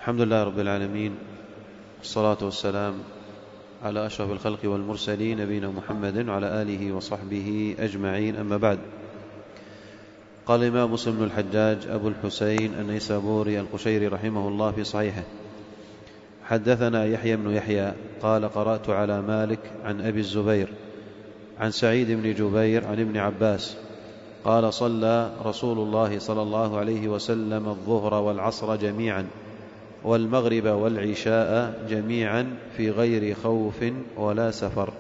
الحمد لله رب العالمين، والصلاة والسلام على أشرف الخلق والمرسلين نبينا محمد وعلى آله وصحبه أجمعين، أما بعد. قال الإمام مسلم بن الحجاج أبو الحسين النيسابوري القشيري رحمه الله في صحيحه: حدثنا يحيى بن يحيى قال: قرأت على مالك عن أبي الزبير عن سعيد بن جبير عن ابن عباس قال: صلى رسول الله صلى الله عليه وسلم الظهر والعصر جميعا والمغرب والعشاء جميعا في غير خوف ولا سفر.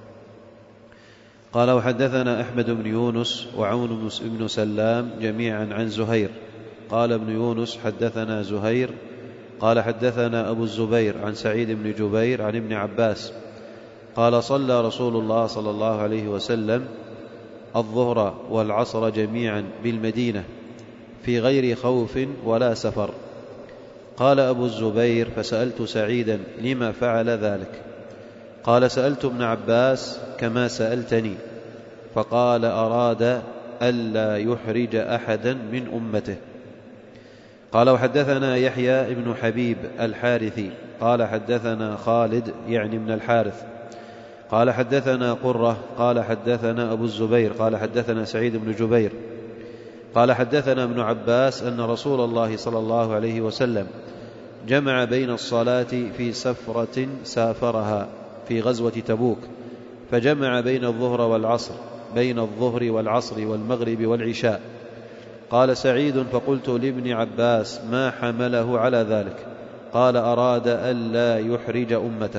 قال: وحدثنا أحمد بن يونس وعون بن سلام جميعا عن زهير. قال ابن يونس: حدثنا زهير قال: حدثنا أبو الزبير عن سعيد بن جبير عن ابن عباس قال: صلى رسول الله صلى الله عليه وسلم الظهر والعصر جميعا بالمدينة في غير خوف ولا سفر. قال أبو الزبير: فسألت سعيدا لما فعل ذلك؟ قال: سألت ابن عباس كما سألتني، فقال: أراد ألا يحرج أحدا من أمته. قال: وحدثنا يحيى بن حبيب الحارثي قال: حدثنا خالد يعني من الحارث قال: حدثنا قرة قال: حدثنا أبو الزبير قال: حدثنا سعيد بن جبير قال: حدثنا ابن عباس أن رسول الله صلى الله عليه وسلم جمع بين الصلاة في سفرة سافرها في غزوة تبوك، فجمع بين الظهر والعصر والمغرب والعشاء. قال سعيد: فقلت لابن عباس: ما حمله على ذلك؟ قال: أراد ألا يحرج أمته.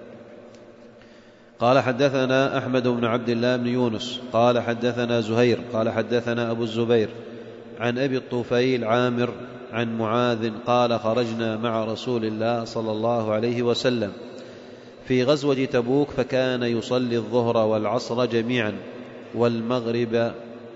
قال: حدثنا أحمد بن عبد الله بن يونس قال: حدثنا زهير قال: حدثنا أبو الزبير عن أبي الطفيل عامر عن معاذ قال: خرجنا مع رسول الله صلى الله عليه وسلم في غزوة تبوك، فكان يصلي الظهر والعصر جميعا والمغرب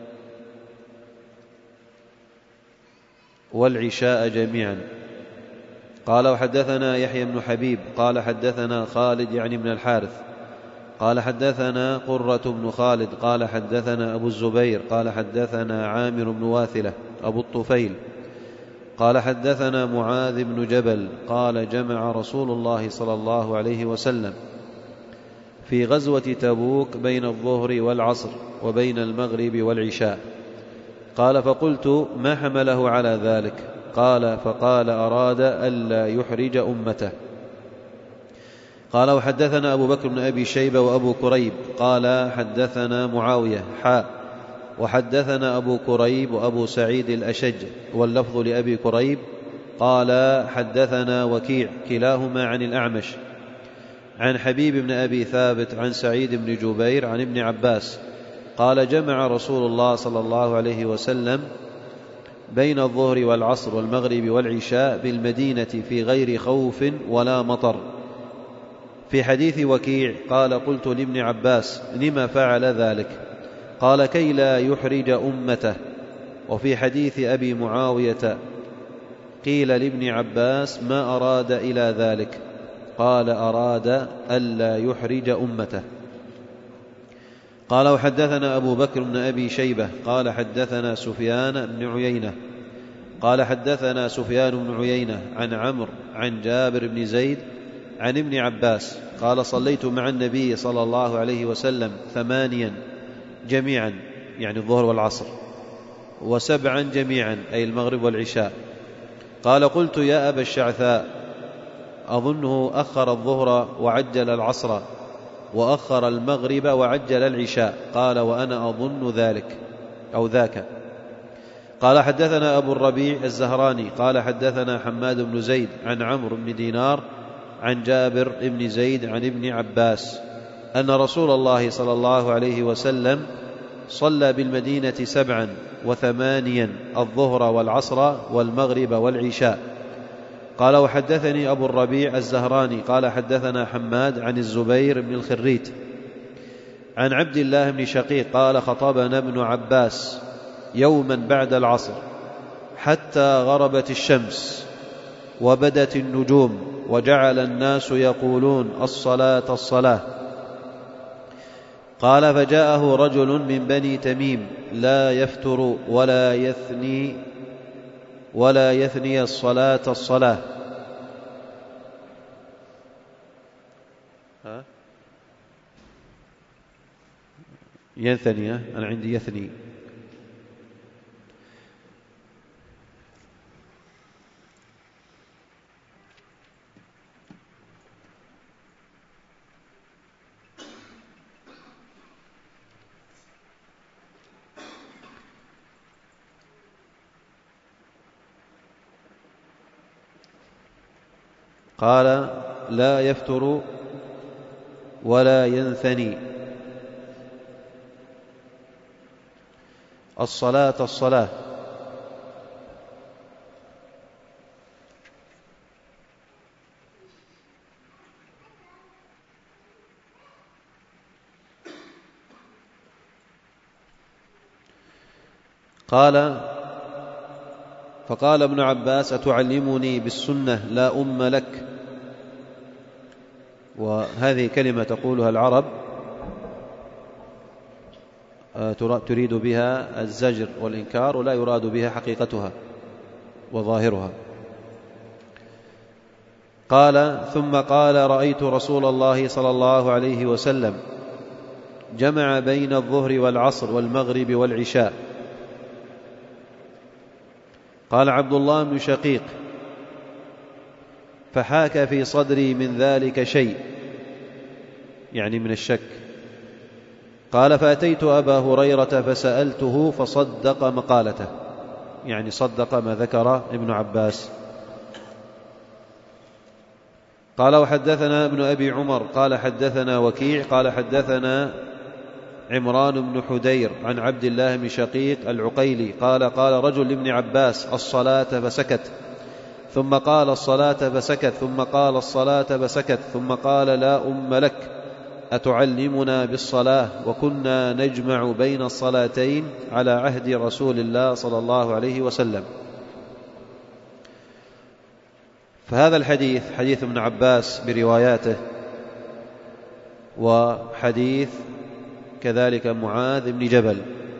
والعشاء جميعا. قال: وحدثنا يحيى بن حبيب قال: حدثنا خالد يعني من الحارث قال: حدثنا قرة بن خالد قال: حدثنا أبو الزبير قال: حدثنا عامر بن واثلة أبو الطفيل قال: حدثنا معاذ بن جبل قال: جمع رسول الله صلى الله عليه وسلم في غزوة تبوك بين الظهر والعصر وبين المغرب والعشاء. قال: فقلت: ما حمله على ذلك؟ قال: فقال: أراد ألا يحرج أمته. قال: وحدثنا أبو بكر بن أبي شيبة وأبو كريب قال: حدثنا معاوية وحدثنا أبو كريب وأبو سعيد الأشج، واللفظ لأبي كريب قال: حدثنا وكيع كلاهما عن الأعمش عن حبيب بن أبي ثابت عن سعيد بن جبير عن ابن عباس قال: جمع رسول الله صلى الله عليه وسلم بين الظهر والعصر والمغرب والعشاء بالمدينة في غير خوف ولا مطر. في حديث وكيع قال: قلت لابن عباس: لما فعل ذلك؟ قال: كي لا يحرج أمته. وفي حديث أبي معاوية قيل لابن عباس: ما أراد إلى ذلك؟ قال: أراد ألا يحرج أمته. قال: وحدثنا أبو بكر بن أبي شيبة قال: حدثنا سفيان بن عيينة قال: حدثنا سفيان بن عيينة عن عمرو عن جابر بن زيد عن ابن عباس قال: صليت مع النبي صلى الله عليه وسلم 8 جميعا يعني الظهر والعصر، و7 جميعا أي المغرب والعشاء. قال: قلت: يا أبا الشعثاء، أظنه أخر الظهر وعجل العصر وأخر المغرب وعجل العشاء. قال: وأنا أظن ذلك أو ذاك. قال: حدثنا أبو الربيع الزهراني قال: حدثنا حماد بن زيد عن عمرو بن دينار عن جابر بن زيد عن ابن عباس أن رسول الله صلى الله عليه وسلم صلى بالمدينة 7 و8 الظهر والعصر والمغرب والعشاء. قال: وحدثني أبو الربيع الزهراني قال: حدثنا حماد عن الزبير بن الخريت عن عبد الله بن شقيق قال: خطبنا ابن عباس يوما بعد العصر حتى غربت الشمس وبدت النجوم وجعل الناس يقولون: الصلاة الصلاة. قال: فجاءه رجل من بني تميم لا يفتر ولا يثني الصلاة الصلاة، ينثني، أنا عندي يثني. قال لا يفتر ولا ينثني. الصلاة الصلاة. فقال ابن عباس أتعلمني بالسنة لا أم لك. وهذه كلمة تقولها العرب تريد بها الزجر والإنكار، ولا يراد بها حقيقتها وظاهرها. قال ثم قال رأيت رسول الله صلى الله عليه وسلم جمع بين الظهر والعصر والمغرب والعشاء. قال عبد الله بن شقيق فحاك في صدري من ذلك شيء، يعني من الشك. قال فأتيت أبا هريرة فسألته فصدق مقالته، يعني صدق ما ذكر ابن عباس. قال وحدثنا ابن أبي عمر قال حدثنا وكيع قال حدثنا عمران بن حدير عن عبد الله بن شقيق العقيلي قال قال رجل لابن عباس الصلاة فسكت، ثم قال الصلاة فسكت، ثم قال الصلاة فسكت، ثم قال لا أم لك أتعلمنا بالصلاة وكنا نجمع بين الصلاتين على عهد رسول الله صلى الله عليه وسلم. فهذا الحديث حديث ابن عباس برواياته، وحديث كذلك معاذ بن جبل،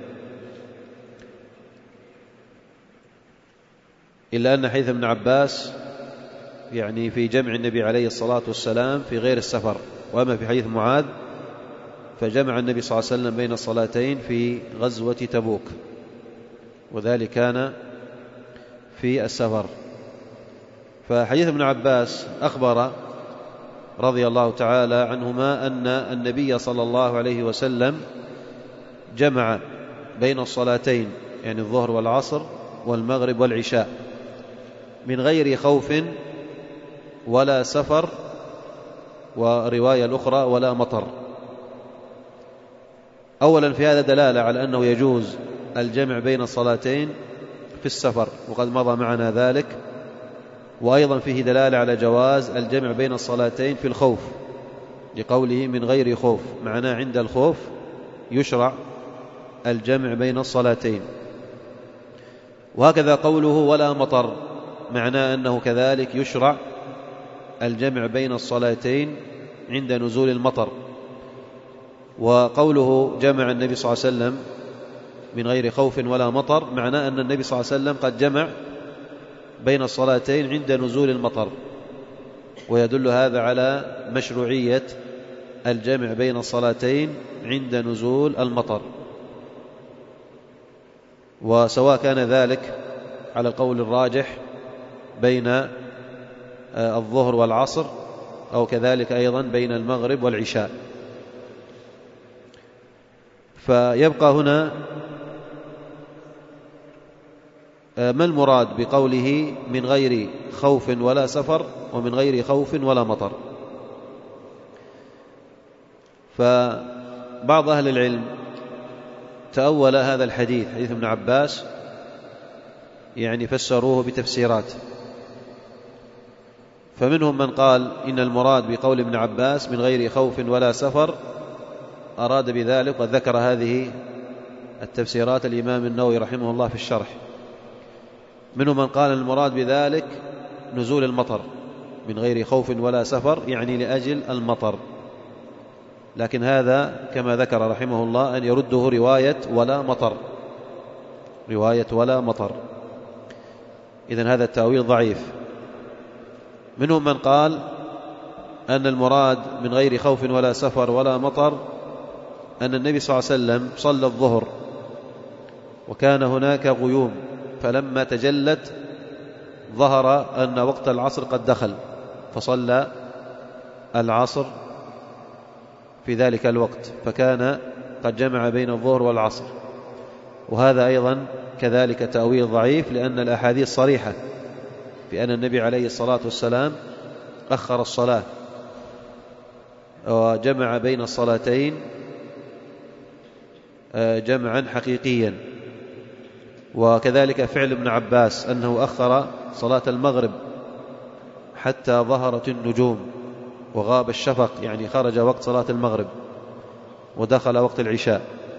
إلا أن حديث ابن عباس يعني في جمع النبي عليه الصلاة والسلام في غير السفر، وأما في حديث معاذ فجمع النبي صلى الله عليه وسلم بين الصلاتين في غزوة تبوك، وذلك كان في السفر. فحديث ابن عباس أخبر رضي الله تعالى عنهما أن النبي صلى الله عليه وسلم جمع بين الصلاتين، يعني الظهر والعصر والمغرب والعشاء، من غير خوف ولا سفر، ورواية الأخرى ولا مطر. أولا في هذا دلالة على أنه يجوز الجمع بين الصلاتين في السفر، وقد مضى معنا ذلك. وأيضا فيه دلالة على جواز الجمع بين الصلاتين في الخوف، لقوله من غير خوف، معناه عند الخوف يشرع الجمع بين الصلاتين. وهكذا قوله ولا مطر، معناه أنه كذلك يشرع الجمع بين الصلاتين عند نزول المطر. وقوله جمع النبي صلى الله عليه وسلم من غير خوف ولا مطر، معناه أن النبي صلى الله عليه وسلم قد جمع بين الصلاتين عند نزول المطر، ويدل هذا على مشروعية الجمع بين الصلاتين عند نزول المطر. وسواء كان ذلك على القول الراجح بين الظهر والعصر، أو كذلك أيضا بين المغرب والعشاء. فيبقى هنا ما المراد بقوله من غير خوف ولا سفر ومن غير خوف ولا مطر؟ فبعض أهل العلم تأول هذا الحديث، حديث ابن عباس، يعني فسروه بتفسيرات. فمنهم من قال إن المراد بقول ابن عباس من غير خوف ولا سفر أراد بذلك، وذكر هذه التفسيرات الإمام النووي رحمه الله في الشرح. منهم من قال المراد بذلك نزول المطر، من غير خوف ولا سفر يعني لأجل المطر. لكن هذا كما ذكر رحمه الله أن يرده رواية ولا مطر، رواية ولا مطر. إذن هذا التأويل ضعيف. منهم من قال أن المراد من غير خوف ولا سفر ولا مطر أن النبي صلى الله عليه وسلم صلى الظهر وكان هناك غيوم، فلما تجلت ظهر أن وقت العصر قد دخل، فصلى العصر في ذلك الوقت، فكان قد جمع بين الظهر والعصر. وهذا أيضا كذلك تأويل ضعيف، لأن الأحاديث صريحة في أن النبي عليه الصلاة والسلام أخر الصلاة وجمع بين الصلاتين جمعا حقيقيا. وكذلك فعل ابن عباس أنه أخر صلاة المغرب حتى ظهرت النجوم وغاب الشفق، يعني خرج وقت صلاة المغرب ودخل وقت العشاء.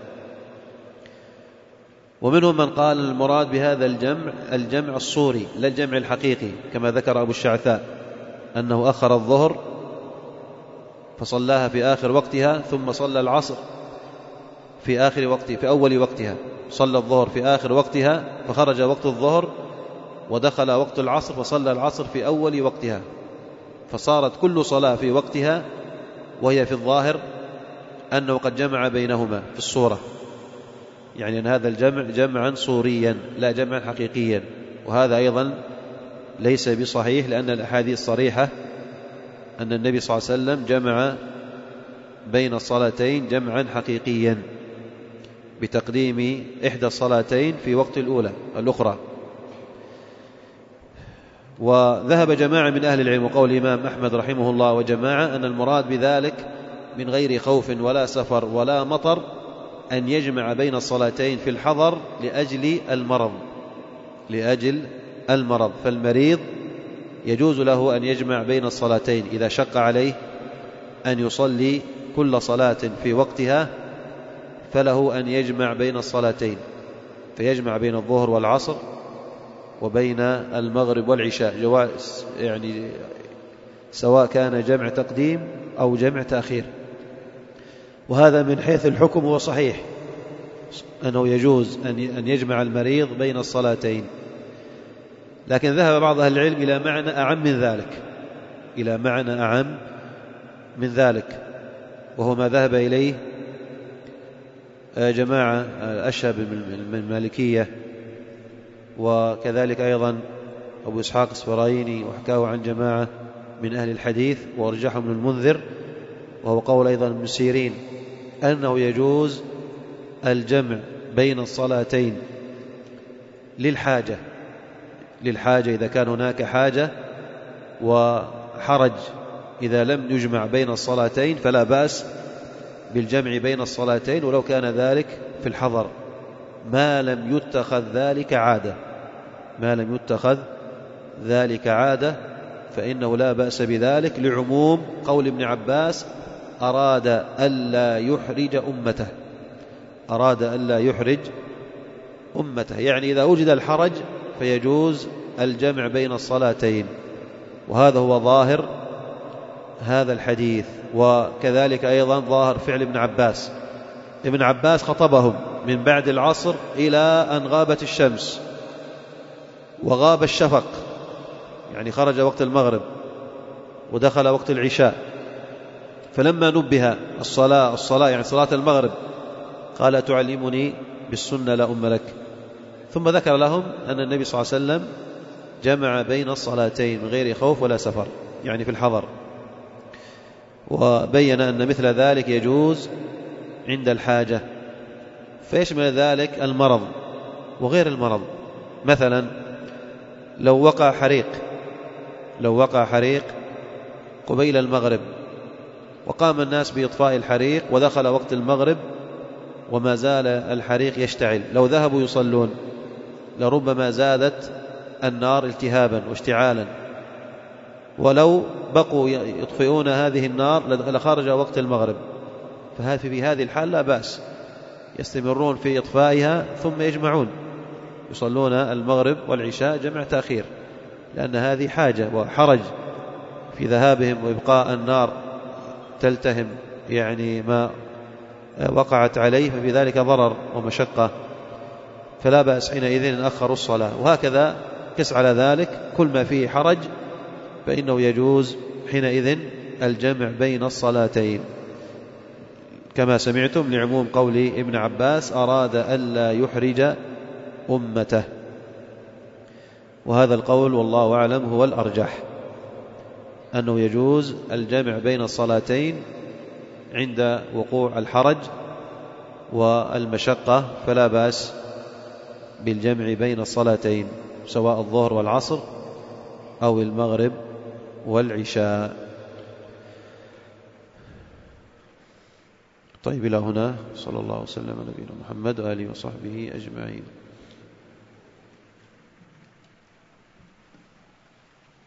ومنهم من قال المراد بهذا الجمع الصوري لا الجمع الحقيقي، كما ذكر أبو الشعثاء أنه أخر الظهر فصلاها في آخر وقتها، ثم صلى العصر في آخر وقتها، في أول وقتها، صلى الظهر في آخر وقتها فخرج وقت الظهر ودخل وقت العصر فصلى العصر في أول وقتها، فصارت كل صلاة في وقتها، وهي في الظاهر أنه قد جمع بينهما في الصورة، يعني أن هذا الجمع جمعا صوريا لا جمعا حقيقيا. وهذا أيضا ليس بصحيح، لأن الأحاديث صريحة أن النبي صلى الله عليه وسلم جمع بين الصلاتين جمعا حقيقيا بتقديم إحدى الصلاتين في وقت الأخرى. وذهب جماعة من أهل العلم وقول الإمام أحمد رحمه الله وجماعة أن المراد بذلك من غير خوف ولا سفر ولا مطر أن يجمع بين الصلاتين في الحضر لأجل المرض. فالمريض يجوز له أن يجمع بين الصلاتين إذا شق عليه أن يصلي كل صلاة في وقتها، فله أن يجمع بين الصلاتين، فيجمع بين الظهر والعصر وبين المغرب والعشاء، يعني سواء كان جمع تقديم أو جمع تأخير. وهذا من حيث الحكم هو صحيح، أنه يجوز أن يجمع المريض بين الصلاتين. لكن ذهب بعض أهل العلم إلى معنى أعم من ذلك، وهو ما ذهب إليه جماعة أشهب من المالكية، وكذلك أيضا أبو إسحاق السفرايني، وحكاه عن جماعة من أهل الحديث وارجحه ابن المنذر، وهو قول أيضا ابن سيرين، أنه يجوز الجمع بين الصلاتين للحاجة إذا كان هناك حاجة، وحرج إذا لم يجمع بين الصلاتين، فلا بأس بالجمع بين الصلاتين ولو كان ذلك في الحضر، ما لم يتخذ ذلك عادة فإنه لا بأس بذلك، لعموم قول ابن عباس أراد ألا يحرج أمته، يعني إذا وجد الحرج فيجوز الجمع بين الصلاتين. وهذا هو ظاهر هذا الحديث، وكذلك أيضا ظاهر فعل ابن عباس خطبهم من بعد العصر إلى أن غابت الشمس وغاب الشفق، يعني خرج وقت المغرب ودخل وقت العشاء، فلما نبه الصلاة يعني صلاة المغرب قال تعلمني بالسنة لا أم لك، ثم ذكر لهم أن النبي صلى الله عليه وسلم جمع بين الصلاتين من غير خوف ولا سفر، يعني في الحضر، وبين أن مثل ذلك يجوز عند الحاجة، فيشمل ذلك المرض وغير المرض. مثلا لو وقع حريق قبيل المغرب وقام الناس بإطفاء الحريق ودخل وقت المغرب وما زال الحريق يشتعل، لو ذهبوا يصلون لربما زادت النار التهابا واشتعالا، ولو بقوا يطفئون هذه النار لخرج وقت المغرب، في هذه الحال لا بأس، يستمرون في إطفائها ثم يجمعون يصلون المغرب والعشاء جمع تأخير، لأن هذه حاجة وحرج في ذهابهم وإبقاء النار تلتهم يعني ما وقعت عليه، ففي ذلك ضرر ومشقة، فلا بأس حينئذ أن أخروا الصلاة. وهكذا قس على ذلك كل ما فيه حرج فإنه يجوز حينئذ الجمع بين الصلاتين. كما سمعتم لعموم قول ابن عباس: أراد ألا يحرج أمته. وهذا القول والله أعلم هو الأرجح، أنه يجوز الجمع بين الصلاتين عند وقوع الحرج والمشقة، فلا بأس بالجمع بين الصلاتين سواء الظهر والعصر أو المغرب والعشاء. طيب، إلى هنا. صلى الله وسلم على نبينا محمد وآله وصحبه أجمعين.